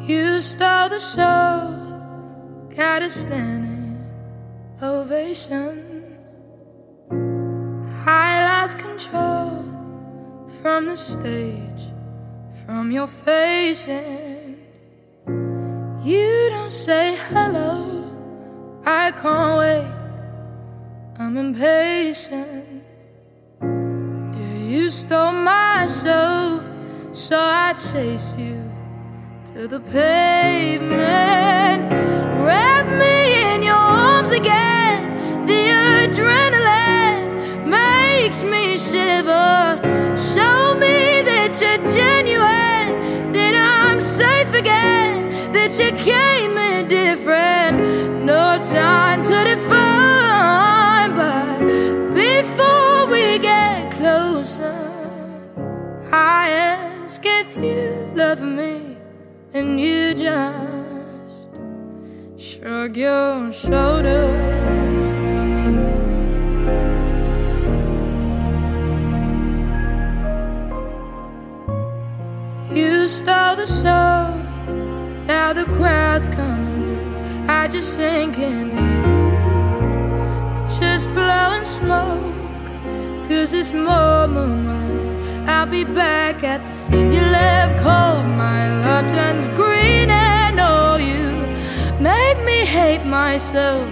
You stole the show, got a standing ovation. I lost control from the stage, from your face, and you don't say hello. I can't wait, I'm impatient. Yeah, you stole my soul, so I chase you to the pavement. Wrap me in your arms again. The adrenaline makes me shiver. Show me that you're genuine, that I'm safe again, that you came in different. No time to define, but before we get closer, I ask if you love me, and you just shrug your shoulders. You stole the show, now the crowd's coming through. I just sink into you, just blowing smoke, 'cause it's more moonlight. I'll be back at the scene you left cold. My love turns green, and oh, you made me hate myself.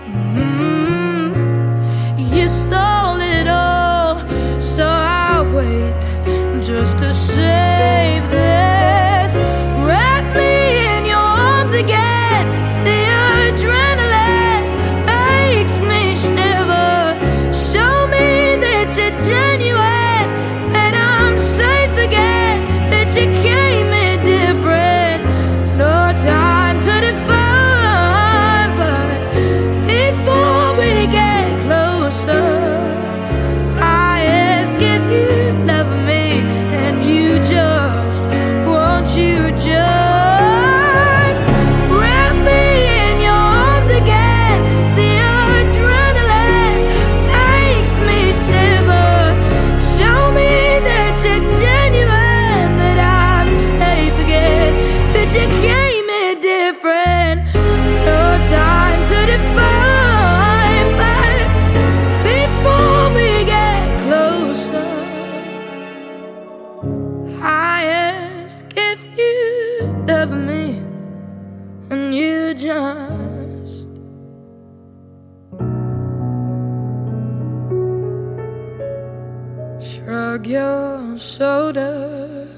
You stole it all, so I'll wait just to save this. Wrap me in your arms again. The adrenaline makes me shiver. Show me that you're genuine, that I'm safe again, that you came in different. No time to define, but before we get closer, I ask if you love me, and you just, won't you just wrap me in your arms again. The adrenaline makes me shiver. Show me that you're genuine, that I'm safe again, that you came in different. No time to define, but before we get closer, I ask if you love me, and you just shrug your shoulders.